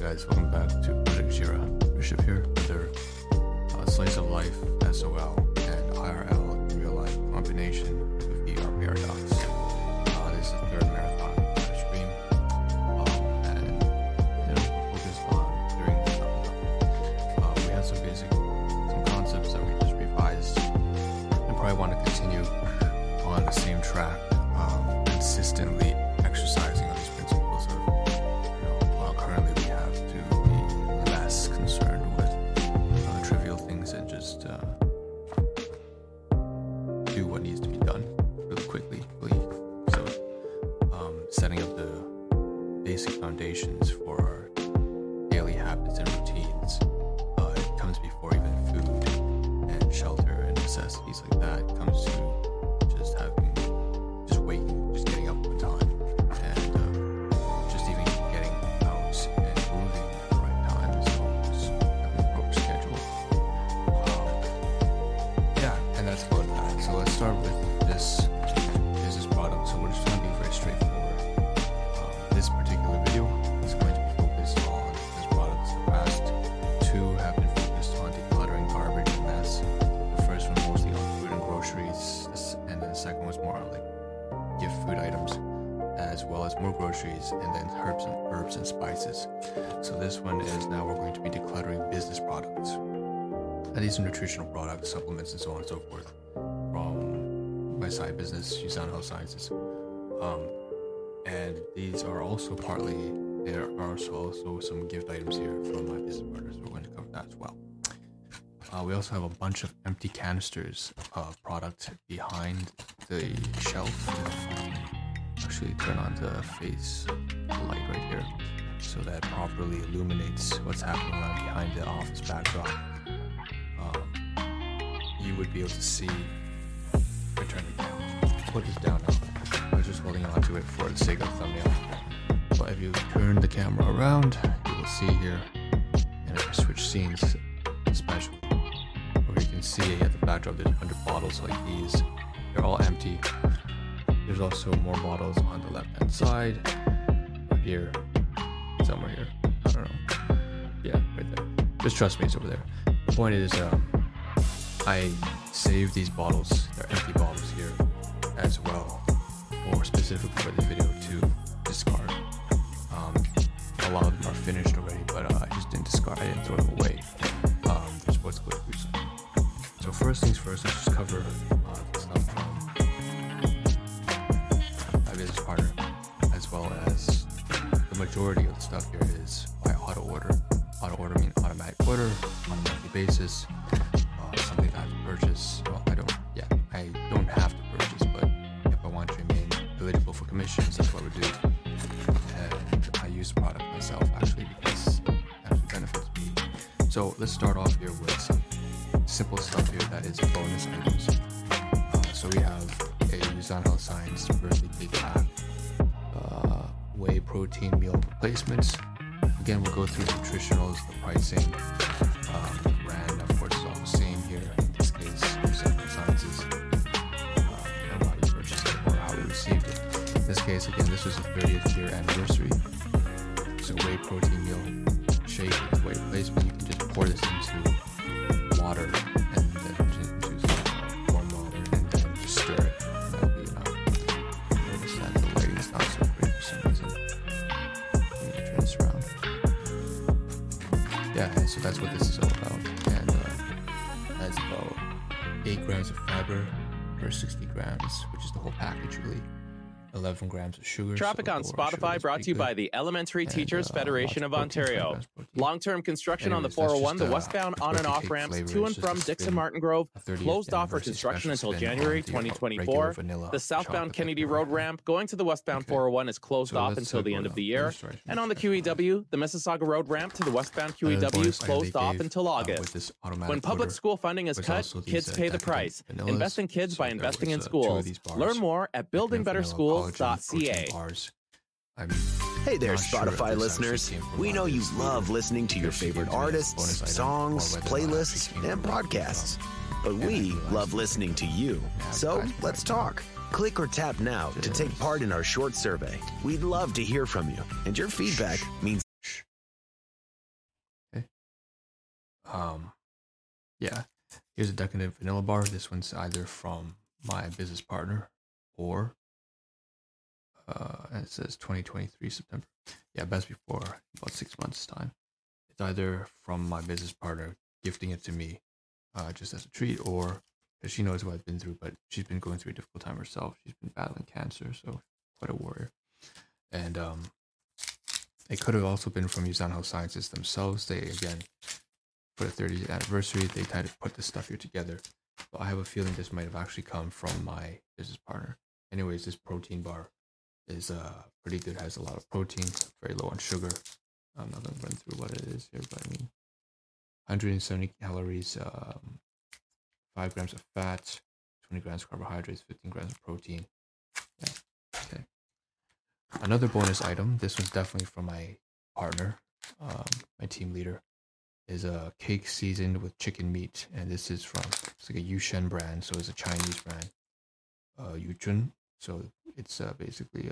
guys, welcome back to Project Jira. Bishop here, their Slice of Life, SOL, and IRL in real life combination with the RPR docs. This is the third marathon stream, and we're focused on during this topic. We have some concepts that we just revised, and probably want to continue on the same track, consistently exercising on these principles of, while currently we have to be less concerned with trivial things and just do what needs to be done really quickly. So setting up the basic foundations for our daily habits and routines, it comes before even food and shelter and necessities like that. It comes to waking, just getting up on time, and just even getting out and moving at the right time. So just having a proper schedule. And that's about that. So let's start with this business product. So we're just going to be very straightforward. This particular video is going to be focused on business products. The past two have been focused on decluttering garbage and mess. The first one mostly on food and groceries, and then the second was more on gift food items, as well as more groceries, and then herbs and spices. So this one is now we're going to be decluttering business products. And these are nutritional products, supplements, and so on and so forth from my side business, Yusan Health Sciences. And these are also there are also some gift items here from my business partners. We're going to cover that as well. We also have a bunch of empty canisters of product behind the shelf. Actually turn on the face light right here so that properly illuminates what's happening around behind the office backdrop. You would be able to see. I turn it down. Put this down now. I was just holding on to it for the sake of the thumbnail. But if you turn the camera around, you will see here, and if you switch scenes, especially, where you can see at the backdrop there's 100 bottles like these. They're all empty. There's also more bottles on the left hand side, or here, somewhere here. I don't know. Yeah, right there. Just trust me, it's over there. The point is, I saved these bottles, they're empty bottles here as well, or specifically for this video to discard. A lot of them are finished already, but I just didn't discard. I didn't throw them away. There's what's good for you. So first things first, let's just cover the stuff from my business partner, as well as the majority of the stuff here is by auto order. Auto order means automatic order on a monthly basis. Something that I have to purchase. Well, I don't have to purchase, but if I want to remain eligible for commissions, that's what I would do. And I use the product myself actually because it actually benefits me. So let's start off here with some simple stuff here that is bonus items. So we have a Yusan Health Science birthday cake pack, whey protein meal replacements. Again, we'll go through nutritionals, the pricing, the brand, of course, is all the same here. In this case, Yusan Health Sciences, and how you purchased it or how we received it. In this case, again, this was the 30th year anniversary. So whey protein meal shake with whey replacement. You can just pour this into water and then into some warm water and then just stir it. That'll be enough. Notice that the lighting is not so great for some reason. Let me turn this around. Yeah, so that's what this is all about. And that's about 8 grams of fiber per 60 grams, which is the whole package really. 11 grams of sugar. Traffic on Spotify brought to you by the Elementary Teachers Federation of Ontario. Long-term construction on the 401, the westbound on and off ramps to and from Dixon Martin Grove, closed off for construction until January 2024. The southbound Kennedy Road ramp going to the westbound 401 is closed off until the end of the year. And on the QEW, the Mississauga Road ramp to the westbound QEW is closed off until August. When public school funding is cut, kids pay the price. Invest in kids by investing in schools. Learn more at buildingbetterschools.ca. Hey there, Spotify listeners. We know you love listening to your favorite artists, songs, playlists, and podcasts. But we love listening to you. So let's talk. Click or tap now to take part in our short survey. We'd love to hear from you, and your feedback means Yeah, here's a decadent vanilla bar. This one's either from my business partner or and it says 2023 September. Yeah, best before about 6 months time. It's either from my business partner gifting it to me just as a treat, or because she knows what I've been through, but she's been going through a difficult time herself. She's been battling cancer, so quite a warrior. And it could have also been from Yuzan Health Sciences themselves. They, again, for the 30th anniversary, they kind of put this stuff here together. But I have a feeling this might have actually come from my business partner. Anyways, this protein bar is pretty good. Has a lot of protein, very low on sugar. I'm not going to run through what it is here, but I mean, 170 calories, 5 grams of fat, 20 grams of carbohydrates, 15 grams of protein. Yeah, okay. Another bonus item, this one's definitely from my partner, my team leader, is a cake seasoned with chicken meat. And this is from, it's like a Yushen brand, so it's a Chinese brand, Yuchun. So it's basically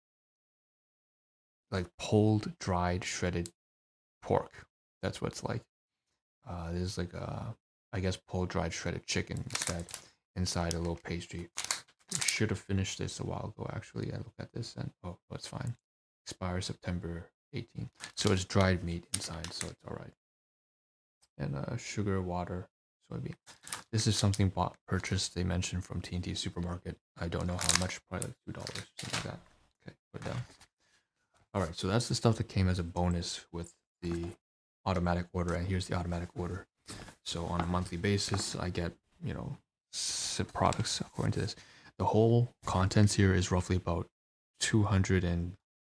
like pulled, dried, shredded pork. That's what it's like. This is like I guess pulled, dried, shredded chicken inside a little pastry. I should have finished this a while ago, actually. I looked at this and, oh, it's fine. Expires September 18th. So it's dried meat inside, so it's all right. And sugar, water, soybean. This is something purchased, they mentioned, from T&T Supermarket. I don't know how much, probably like $2, something like that. Okay, put it down. All right, so that's the stuff that came as a bonus with the automatic order, and here's the automatic order. So on a monthly basis, I get, SIP products according to this. The whole contents here is roughly about $215.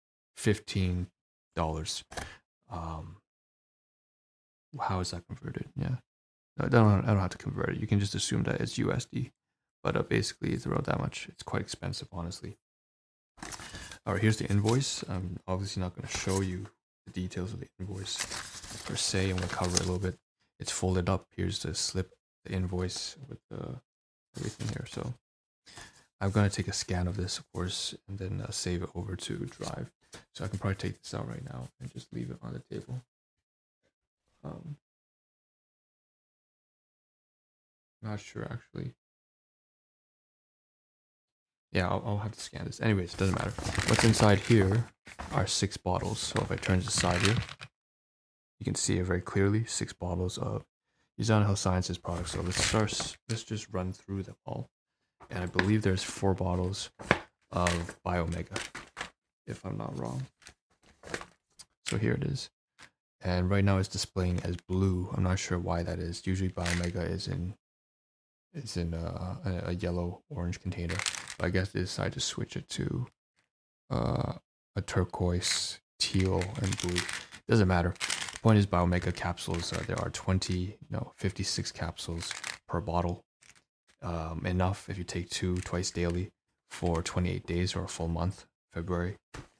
How is that converted? Yeah, I don't have to convert it. You can just assume that it's USD, but basically it's about that much. It's quite expensive, honestly. All right, here's the invoice. I'm obviously not going to show you the details of the invoice per se. I'm going to cover it a little bit. It's folded up. Here's the slip, the invoice with everything here. So I'm going to take a scan of this, of course, and then save it over to Drive. So I can probably take this out right now and just leave it on the table. Not sure, actually. Yeah, I'll have to scan this. Anyways, it doesn't matter. What's inside here are 6 bottles. So if I turn to the side here, you can see it very clearly. 6 bottles of Yuzan Health Sciences products. So let's just run through them all. And I believe there's 4 bottles of Biomega, if I'm not wrong. So here it is. And right now it's displaying as blue. I'm not sure why that is. Usually Biomega is in a yellow orange container. But I guess they decided to switch it to a turquoise, teal, and blue. Doesn't matter. The point is Biomega capsules. There are 56 capsules per bottle. Enough if you take 2 twice daily for 28 days or a full month, February.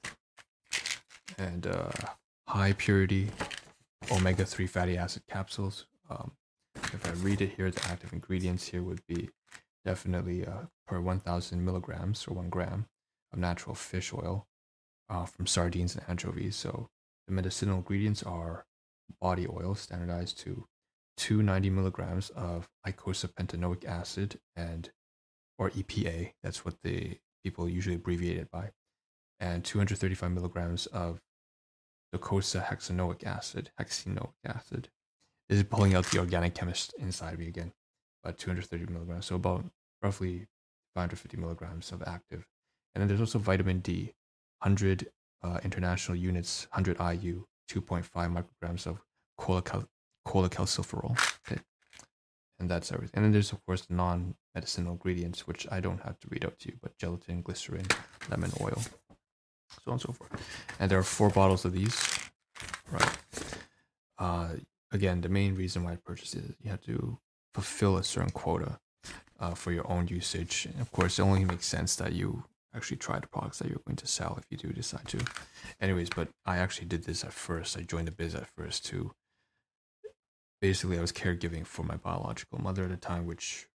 And high purity omega-3 fatty acid capsules. If I read it here, the active ingredients here would be definitely per 1,000 milligrams or 1 gram of natural fish oil from sardines and anchovies. So the medicinal ingredients are body oil, standardized to 290 milligrams of eicosapentaenoic acid or EPA. That's what the people usually abbreviate it by, and 235 milligrams of docosahexaenoic acid. This is pulling out the organic chemist inside me again, about 230 milligrams, so about roughly 550 milligrams of active. And then there's also vitamin D, 100 international units, 100 IU, 2.5 micrograms of cholecalciferol. Okay. And that's everything. And then there's, of course, the non-medicinal ingredients, which I don't have to read out to you, but gelatin, glycerin, lemon oil, so on and so forth. And there are 4 bottles of these, right? Again, the main reason why I purchased it is you have to fulfill a certain quota for your own usage. And of course, it only makes sense that you actually try the products that you're going to sell if you do decide to. Anyways, but I actually did this at first. I joined the biz at first to basically I was caregiving for my biological mother at the time, which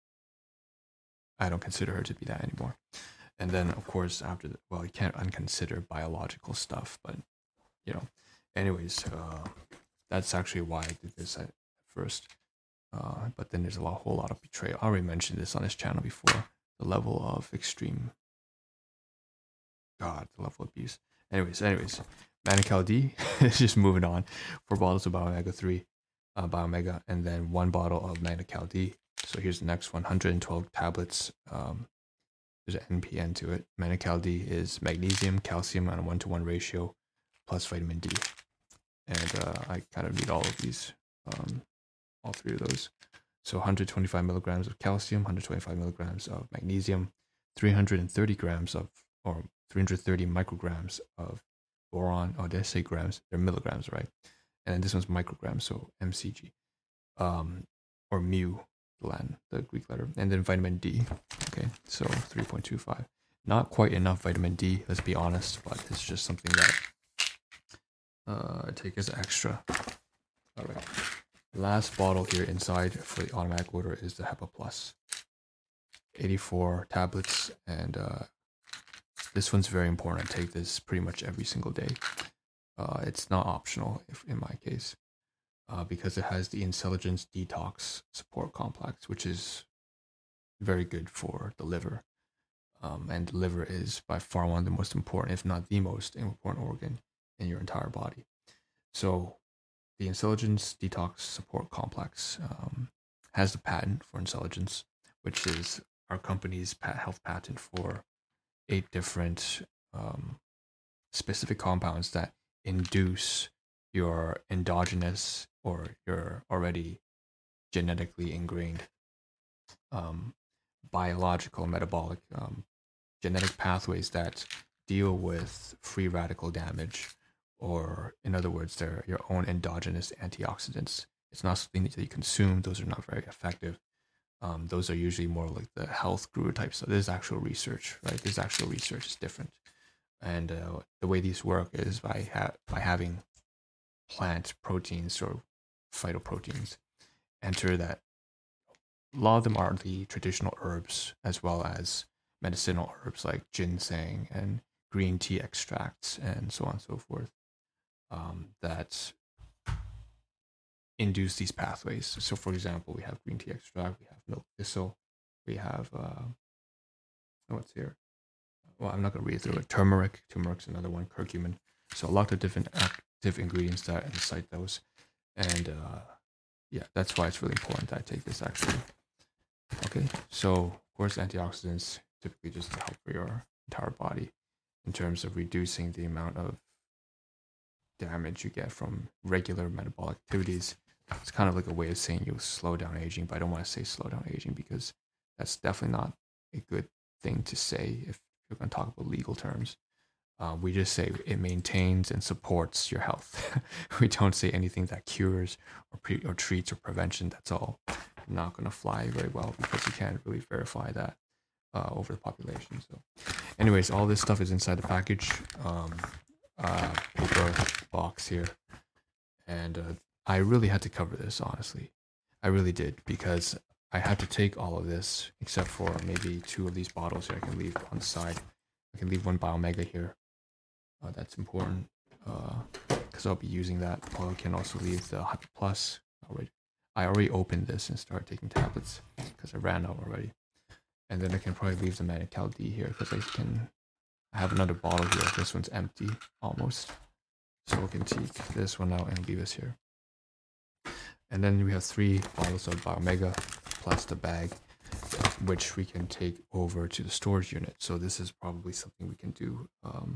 I don't consider her to be that anymore. And then, of course, after that, well, you can't unconsider biological stuff, but anyways, that's actually why I did this at first. But then there's a whole lot of betrayal. I already mentioned this on this channel before. The level of extreme, the level of abuse. Anyways, Mani-Cal D is just moving on. 4 bottles of Biomega 3, Biomega, and then 1 bottle of Mani-Cal D. So here's the next one, 112 tablets. There's an NPN to it. Mani-Cal D is magnesium, calcium on a 1-to-1 ratio, plus vitamin D. And I kind of need all of these, all 3 of those. So 125 milligrams of calcium, 125 milligrams of magnesium, 330 grams of, or 330 micrograms of boron. Oh, did I say grams? They're milligrams, right? And this one's micrograms, so mcg, or mu, the Greek letter, and then vitamin D. Okay, so 3.25. Not quite enough vitamin D, let's be honest, but it's just something that I take as extra. All right. Last bottle here inside for the automatic order is the Hepa Plus. 84 tablets, and this one's very important. I take this pretty much every single day. It's not optional in my case, because it has the Intelligence Detox Support Complex, which is very good for the liver. And the liver is by far one of the most important, if not the most important organ in your entire body. So the Intelligence Detox Support Complex has the patent for Intelligence, which is our company's health patent for 8 different specific compounds that induce your endogenous or your already genetically ingrained biological, metabolic, genetic pathways that deal with free radical damage, or in other words, they're your own endogenous antioxidants. It's not something that you consume. Those are not very effective. Those are usually more like the health guru type stuff. There's actual research, right? There's actual research is different. And the way these work is by having plant proteins or phytoproteins enter that. A lot of them are the traditional herbs, as well as medicinal herbs like ginseng and green tea extracts and so on and so forth, that induce these pathways. So for example, we have green tea extract, we have milk thistle, we have what's here? Well, I'm not going to read through it. Turmeric's another one, curcumin. So a lot of different active ingredients that incite those. And yeah, that's why it's really important that I take this actually. Okay, so of course antioxidants typically just to help for your entire body in terms of reducing the amount of damage you get from regular metabolic activities. It's kind of like a way of saying you'll slow down aging, but I don't want to say slow down aging because that's definitely not a good thing to say if you're going to talk about legal terms. We just say it maintains and supports your health. We don't say anything that cures or treats or prevention. That's all not going to fly very well because you can't really verify that over the population. So anyways, all this stuff is inside the package, paper box here. And I really had to cover this, honestly. I really did, because I had to take all of this except for maybe 2 of these bottles here I can leave on the side. I can leave 1 Biomega here. That's important because I'll be using that. Or I can also leave the Hepa Plus. I already opened this and started taking tablets because I ran out already. And then I can probably leave the Mani-Cal D here because I have another bottle here. This one's empty almost. So we can take this one out and leave this here. And then we have 3 bottles of Biomega plus the bag, which we can take over to the storage unit. So this is probably something we can do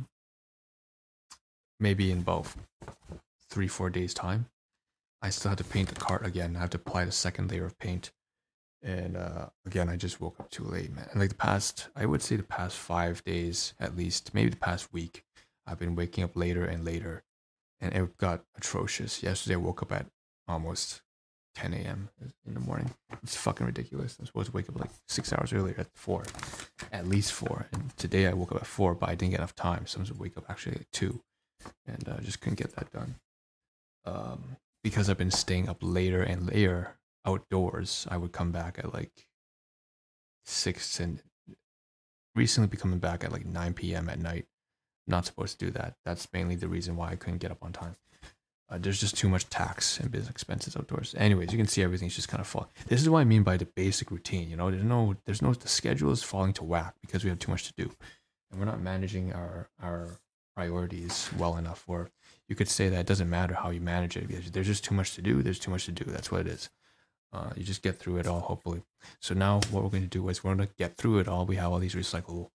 maybe in about 3-4 days time. I still have to paint the cart again. I have to apply the second layer of paint. And again, I just woke up too late, man. And like I would say the past 5 days at least, maybe the past week, I've been waking up later and later. And it got atrocious. Yesterday I woke up at almost 10 a.m. in the morning. It's fucking ridiculous. I'm supposed to wake up like 6 hours earlier at 4. At least 4. And today I woke up at 4, but I didn't get enough time. So I'm supposed to wake up actually at 2. And I just couldn't get that done. Because I've been staying up later and later outdoors, I would come back at like 6 and recently be coming back at like 9 p.m. at night. Not supposed to do that. That's mainly the reason why I couldn't get up on time. There's just too much tax and business expenses outdoors. Anyways, you can see everything's just kind of fall. This is what I mean by the basic routine. The schedule is falling to whack because we have too much to do, and we're not managing our priorities well enough. Or you could say that it doesn't matter how you manage it because there's just too much to do. There's too much to do. That's what it is. You just get through it all, hopefully. So now what we're going to do is we're going to get through it all. We have all these recyclable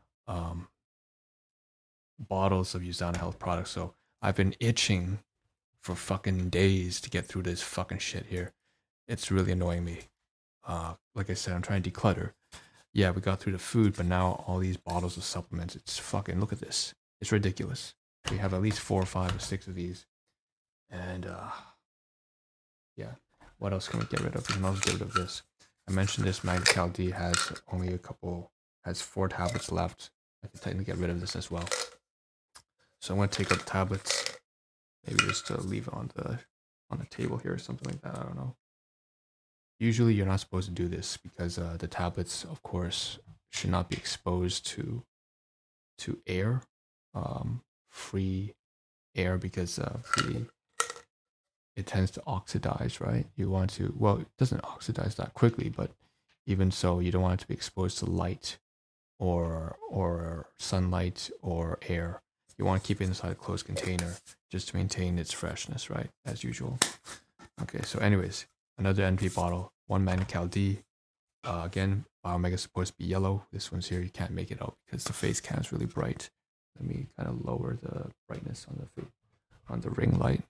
bottles of Usana Health products. So I've been itching for fucking days to get through this fucking shit here. It's really annoying me. Like I said, I'm trying to declutter. Yeah, we got through the food, but now all these bottles of supplements, it's fucking, look at this. It's ridiculous. We have at least 4 or 5 or 6 of these. And yeah, what else can we get rid of? We can also get rid of this. I mentioned this Magnecal D has 4 tablets left. I can technically get rid of this as well. So I'm going to take out the tablets. Maybe just to leave it on the table here or something like that. I don't know. Usually you're not supposed to do this because the tablets, of course, should not be exposed to air, free air, because it tends to oxidize, right? It doesn't oxidize that quickly, but even so, you don't want it to be exposed to light or sunlight or air. You want to keep it inside a closed container just to maintain its freshness, right? As usual. Okay, so anyways, another NP bottle, 1 Magnecal D. Again, Biomega is supposed to be yellow. This one's here, you can't make it out because the face cam is really bright. Let me kind of lower the brightness on the ring light.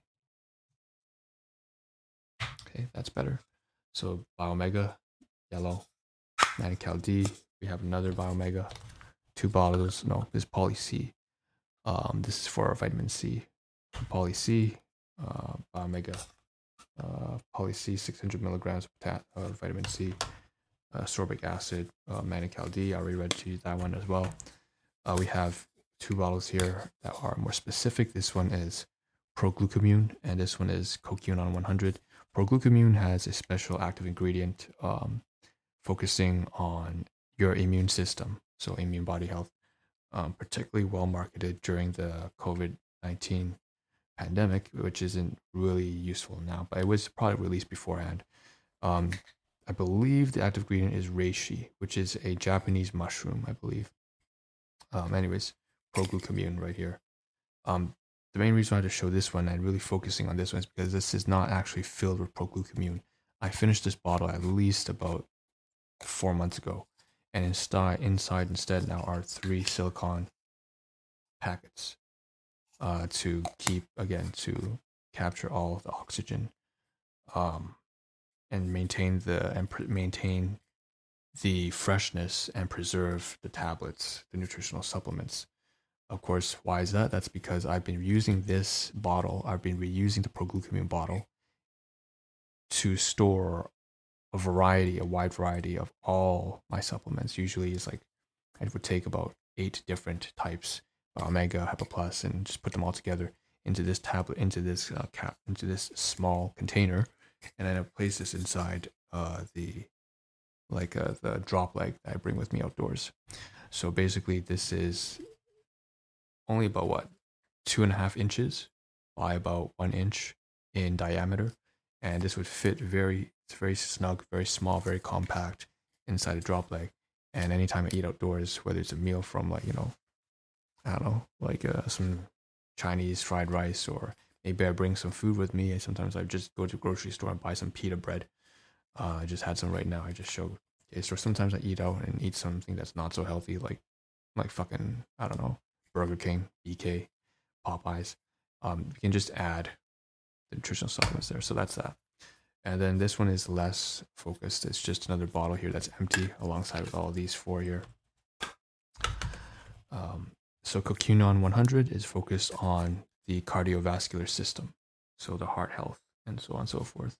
Okay, that's better. So Biomega, yellow. Magnecal D. We have another Biomega. 2 bottles. No, this is Poly C. This is for vitamin C. Poly C, Biomega, Poly C, 600 milligrams of vitamin C, sorbic acid, Magnecal D. I already read to you that one as well. We have 2 bottles here that are more specific. This one is Proglucamune, and this one is CoQ9 100. Proglucamune has a special active ingredient focusing on your immune system, so immune body health. Particularly well marketed during the COVID-19 pandemic, which isn't really useful now, but it was probably released beforehand. I believe the active ingredient is reishi, which is a Japanese mushroom, I believe. Anyways, Proglucamune right here. The main reason I had to show this one and really focusing on this one is because this is not actually filled with Proglucamune. I finished this bottle at least about 4 months ago. And inside instead now are 3 silicone packets to capture all of the oxygen and maintain the freshness and preserve the tablets, the nutritional supplements. Of course, why is that? That's because I've been using this bottle. I've been reusing the Proglucamune bottle to store a wide variety of all my supplements. Usually it's like I would take about 8 different types, Omega, Hepa Plus, and just put them all together into this tablet, into this small container, and then I place this inside the drop leg that I bring with me outdoors. So basically this is only about 2.5 inches by about 1 inch in diameter, and this would fit it's very snug, very small, very compact inside a drop leg. And anytime I eat outdoors, whether it's a meal from some Chinese fried rice, or maybe I bring some food with me. Sometimes I just go to the grocery store and buy some pita bread. I just had some right now. I just showed. Okay, so sometimes I eat out and eat something that's not so healthy, like fucking, I don't know, Burger King, BK, Popeyes. You can just add the nutritional supplements there. So that's that. And then this one is less focused. It's just another bottle here that's empty alongside with all of these 4 here. So CoQ9 100 is focused on the cardiovascular system, so the heart health and so on and so forth.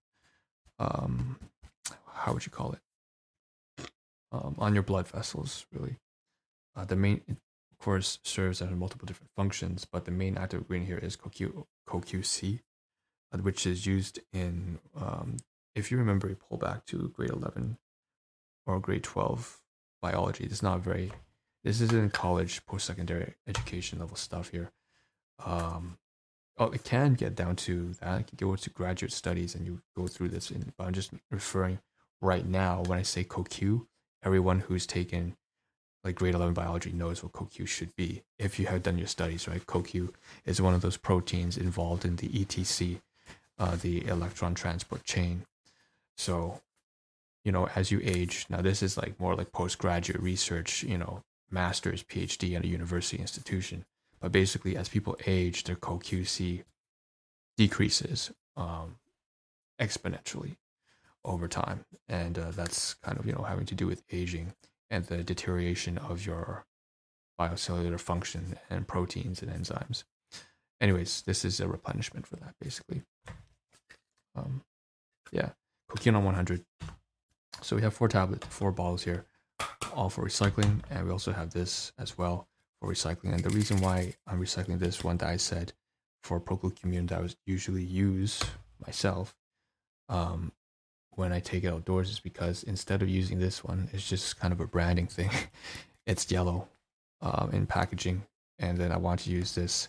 How would you call it? On your blood vessels, really. The main, of course, serves as multiple different functions, but the main active ingredient here is CoQ-C, which is used in, if you remember, you pull back to grade 11 or grade 12 biology. This isn't college, post-secondary education level stuff here. it can get down to that. You can go to graduate studies and you go through this. But I'm just referring right now when I say CoQ, everyone who's taken like grade 11 biology knows what CoQ should be. If you have done your studies, right? CoQ is one of those proteins involved in the ETC, the electron transport chain. So, as you age, now this is like more like postgraduate research, master's, PhD at a university institution. But basically, as people age, their CoQ-C decreases exponentially over time. And that's kind of, having to do with aging and the deterioration of your biocellular function and proteins and enzymes. Anyways, this is a replenishment for that, basically. Coquinol 100. So we have 4 bottles here, all for recycling, and we also have this as well for recycling. And the reason why I'm recycling this one that I said for Procalcumune that I would usually use myself when I take it outdoors is because instead of using this one, it's just kind of a branding thing. It's yellow in packaging, and then I want to use this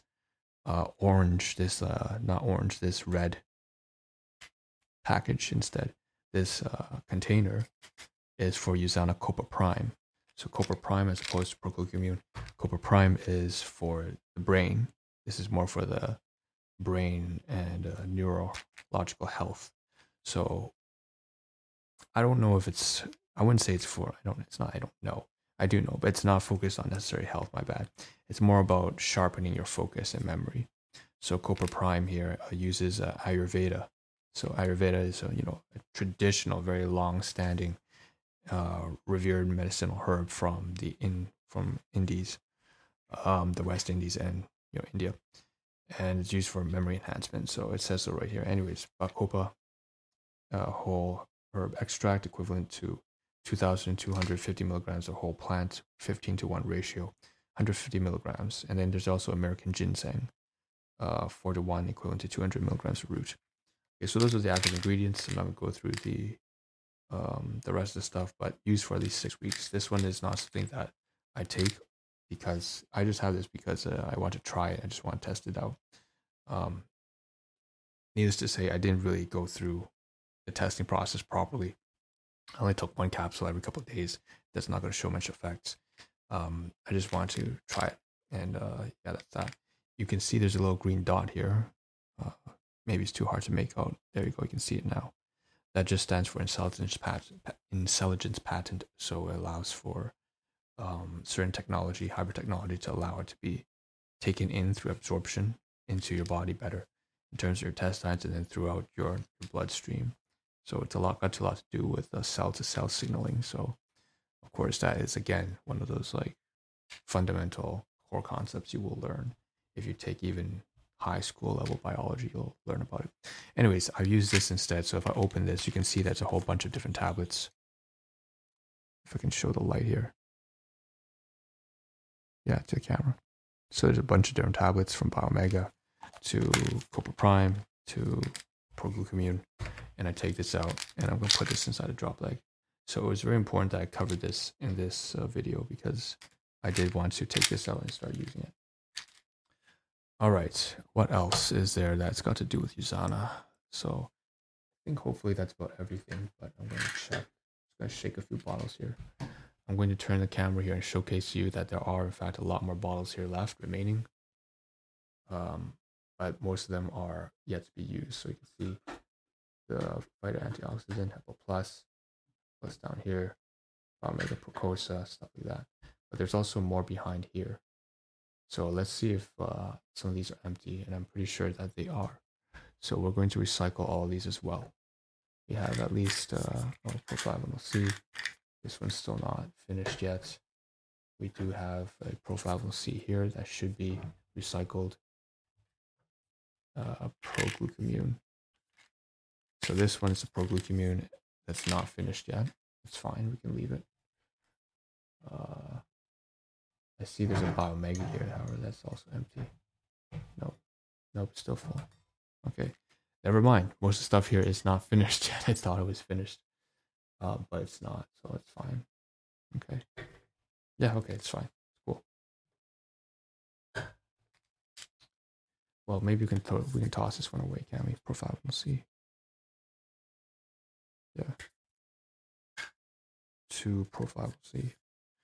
this red package instead. This container is for Usana Copa Prime. So Copa Prime, as opposed to Procalcumune, Copa Prime is for the brain. This is more for the brain and neurological health. So I don't know if I wouldn't say it's for, I don't know. I do know, but it's not focused on necessary health, my bad. It's more about sharpening your focus and memory. So Copa Prime here uses Ayurveda. So Ayurveda is a traditional, very long-standing, revered medicinal herb from Indies, the West Indies and India, and it's used for memory enhancement. So it says so right here. Anyways, Bacopa whole herb extract equivalent to 2,250 milligrams of whole plant, 15:1 ratio, 150 milligrams, and then there's also American ginseng, 4:1 equivalent to 200 milligrams of root. Okay, so those are the active ingredients. I'm not going to go through the rest of the stuff, but used for at least 6 weeks. This one is not something that I take because I just have this because I want to try it. I just want to test it out. Needless to say, I didn't really go through the testing process properly. I only took 1 capsule every couple of days. That's not going to show much effects. I just want to try it. And that's that. You can see there's a little green dot here. Maybe it's too hard to make out. There you go. You can see it now. That just stands for intelligence patent. So it allows for certain technology, hybrid technology, to allow it to be taken in through absorption into your body better in terms of your intestines and then throughout your bloodstream. So it's got a lot to do with cell-to-cell signaling. So of course that is again one of those like fundamental core concepts you will learn if you take even high school level biology. You'll learn about it. Anyways, I've used this instead. So if I open this, you can see there's a whole bunch of different tablets. If I can show the light here. Yeah, to the camera. So there's a bunch of different tablets from Biomega to Copa Prime to Procalcumune. And I take this out and I'm going to put this inside a drop leg. So it was very important that I covered this in this video because I did want to take this out and start using it. All right, what else is there that's got to do with Usana? So I think hopefully that's about everything, but I'm going to check. I'm going to shake a few bottles here. I'm going to turn the camera here and showcase to you that there are, in fact, a lot more bottles here left remaining. But most of them are yet to be used. So you can see the Vita Antioxidant, Hepa Plus down here, Omega Procosa, stuff like that. But there's also more behind here. So let's see if some of these are empty, and I'm pretty sure that they are. So we're going to recycle all of these as well. We have at least Proflavanol C. This one's still not finished yet. We do have a Proflavanol C here that should be recycled. Procalcumune. So this one is a Procalcumune that's not finished yet. It's fine, we can leave it. I see there's a Biomega here, however, that's also empty. Nope, it's still full. Okay, never mind. Most of the stuff here is not finished yet. I thought it was finished, but it's not, so it's fine. Okay. Yeah, okay, it's fine. Cool. well, maybe we can toss this one away, can't we? Proflavanol C. Yeah. 2 Proflavanol C.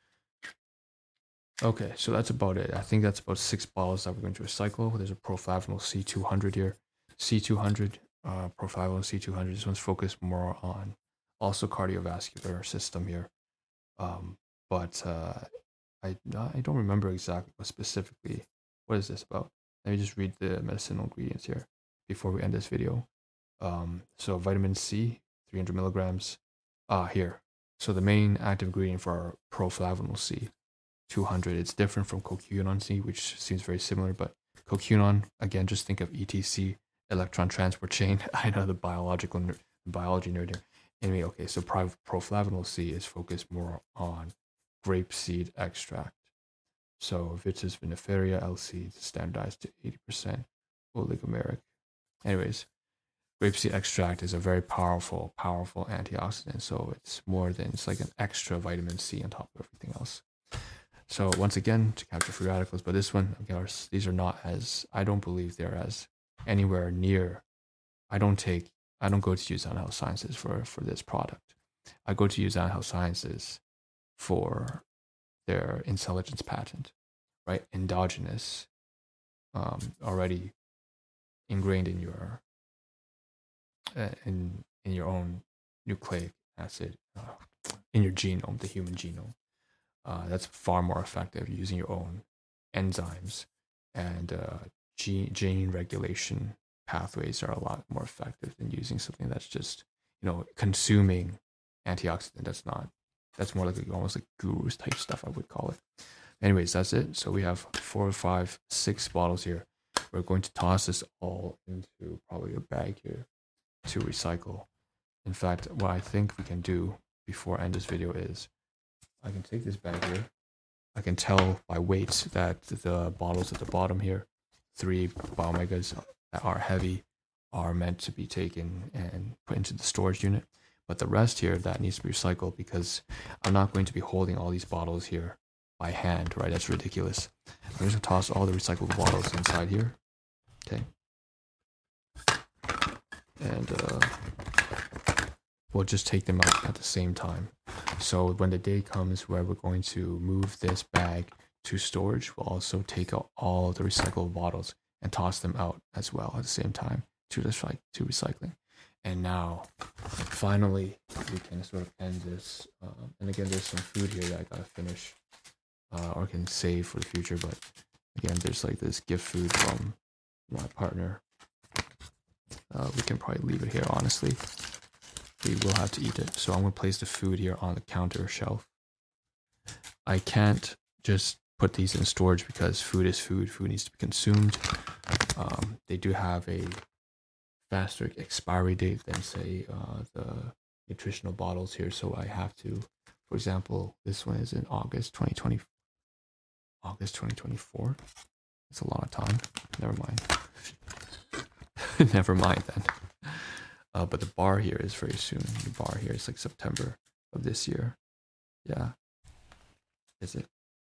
Okay, so that's about it. I think that's about 6 bottles that we're going to recycle. There's a Proflavanol C200 here. C200, Proflavanol C200. This one's focused more on also cardiovascular system here. But I don't remember exactly what specifically. What is this about? Let me just read the medicinal ingredients here before we end this video. So vitamin C, 300 milligrams. Here. So the main active ingredient for our Proflavanol C, 200. It's different from CoQ10 C, which seems very similar, but CoQ10, again, just think of ETC, electron transport chain. I know the biology nerd here. Anyway, okay, so Proflavanol C is focused more on grapeseed extract. So Vitis vinifera LC is standardized to 80% oligomeric. Anyways, grapeseed extract is a very powerful antioxidant. So it's like an extra vitamin C on top of everything else. So once again, to capture free radicals, but this one, of course, these are not as, I don't believe they're as anywhere near. I don't go to USANA Health Sciences for this product. I go to USANA Health Sciences for their intelligence patent, right? Endogenous, already ingrained in your in your own nucleic acid, in your genome, the human genome. That's far more effective using your own enzymes, and gene regulation pathways are a lot more effective than using something that's just, consuming antioxidant. That's more like almost like gurus type stuff, I would call it. Anyways, that's it. So we have 4, 5, 6 bottles here. We're going to toss this all into probably a bag here to recycle. In fact, what I think we can do before I end this video is I can take this bag here. I can tell by weight that the bottles at the bottom here, 3 Biomegas that are heavy, are meant to be taken and put into the storage unit. But the rest here, that needs to be recycled, because I'm not going to be holding all these bottles here by hand, right? That's ridiculous. I'm just going to toss all the recyclable bottles inside here. Okay. And we'll just take them out at the same time. So when the day comes where we're going to move this bag to storage, we'll also take out all the recyclable bottles and toss them out as well at the same time to recycling. And now, finally, we can sort of end this. And again, there's some food here that I gotta finish, or can save for the future. But again, there's like this gift food from my partner. We can probably leave it here, honestly. We will have to eat it. So I'm gonna place the food here on the counter shelf. I can't just put these in storage because food is food. Food needs to be consumed. They do have a faster expiry date than, say, the nutritional bottles here. So I have to, for example, this one is in August 2024. It's a lot of time. Never mind. Never mind then. But the bar here is very soon. The bar here is like September of this year. Yeah. Is it?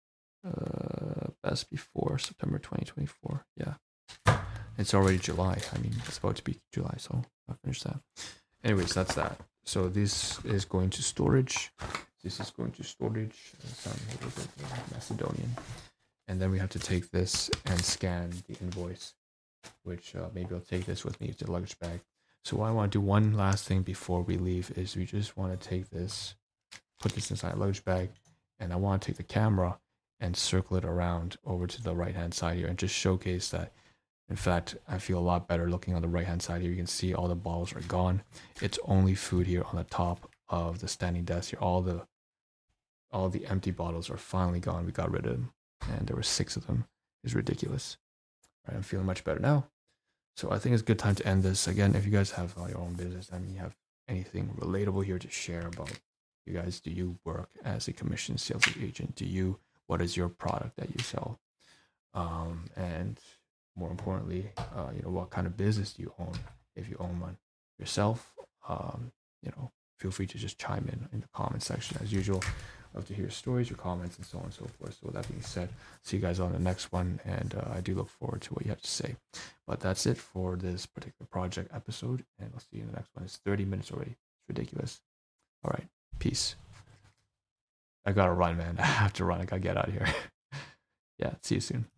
Best before September 2024. Yeah. It's already July. I mean, it's about to be July, so I'll finish that. Anyways, that's that. So this is going to storage. This is going to storage. Macedonian. And then we have to take this and scan the invoice, which maybe I'll take this with me to the luggage bag. So what I want to do, one last thing before we leave, is we just want to take this, put this inside a luggage bag, and I want to take the camera and circle it around over to the right-hand side here and just showcase that. In fact, I feel a lot better looking on the right-hand side here. You can see all the bottles are gone. It's only food here on the top of the standing desk here. All the empty bottles are finally gone. We got rid of them, and there were 6 of them. It's ridiculous. Right, I'm feeling much better now. So I think it's a good time to end this. Again, if you guys have your own business, I mean, you have anything relatable here to share about you guys, do you work as a commission sales agent? What is your product that you sell? And more importantly, what kind of business do you own? If you own one yourself, feel free to just chime in the comment section as usual. Love to hear your stories, your comments, and so on and so forth. So with that being said, see you guys on the next one, and I do look forward to what you have to say. But that's it for this particular project episode, and I'll see you in the next one. It's 30 minutes already. It's ridiculous. All right, peace. I gotta run, man. I have to run. I gotta get out of here. Yeah, see you soon.